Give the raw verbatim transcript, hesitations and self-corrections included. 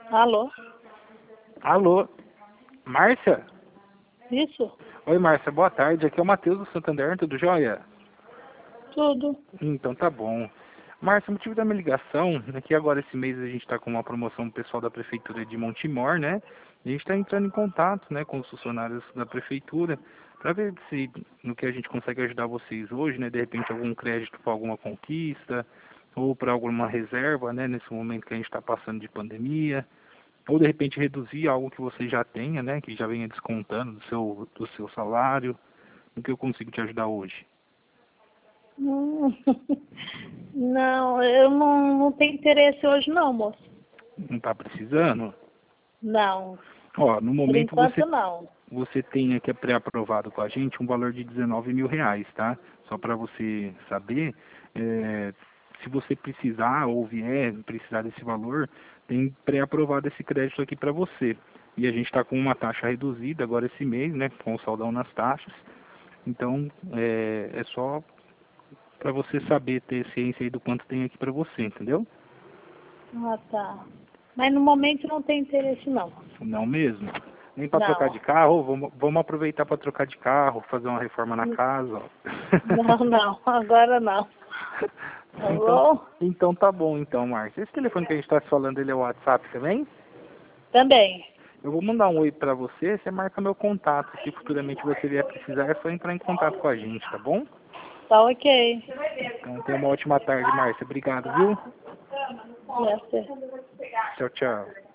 Alô? Alô, Márcia? Isso? Oi, Márcia, boa tarde. Aqui é o Matheus do Santander, tudo jóia? Tudo. Então tá bom. Márcia, o motivo da minha ligação é que agora esse mês a gente está com uma promoção pessoal da Prefeitura de Montemor, né? E a gente está entrando em contato, né, com os funcionários da Prefeitura para ver se no que a gente consegue ajudar vocês hoje, né? De repente algum crédito para alguma conquista ou para alguma reserva, né? Nesse momento que a gente está passando de pandemia. Ou de repente reduzir algo que você já tenha, né? Que já venha descontando do seu, do seu salário. No que eu consigo te ajudar hoje? Hum, Não, eu não, não tenho interesse hoje não, moço. Não está precisando? Não, Ó, no por momento você, enquanto não. você tem aqui pré-aprovado com a gente um valor de dezenove mil reais, tá? Só para você saber, é, se você precisar ou vier precisar desse valor, tem pré-aprovado esse crédito aqui para você. E a gente está com uma taxa reduzida agora esse mês, né? Com o saldão nas taxas. Então, é, é só para você saber, ter ciência aí do quanto tem aqui para você, entendeu? Ah, tá. Mas no momento não tem interesse não. Não mesmo. Nem para trocar de Não. carro, vamos, vamos aproveitar para trocar de carro, fazer uma reforma na casa, ó. Não, não, agora não. Tá Então, bom? então tá bom então, Márcia. Esse telefone que a gente está falando, ele é o WhatsApp também? Também. Eu vou mandar um oi para você, você marca meu contato. Se futuramente você vier precisar, é só entrar em contato com a gente, tá bom? Tá ok. Então tenha uma ótima tarde, Márcia. Obrigado, viu? Já sei. Tchau, tchau.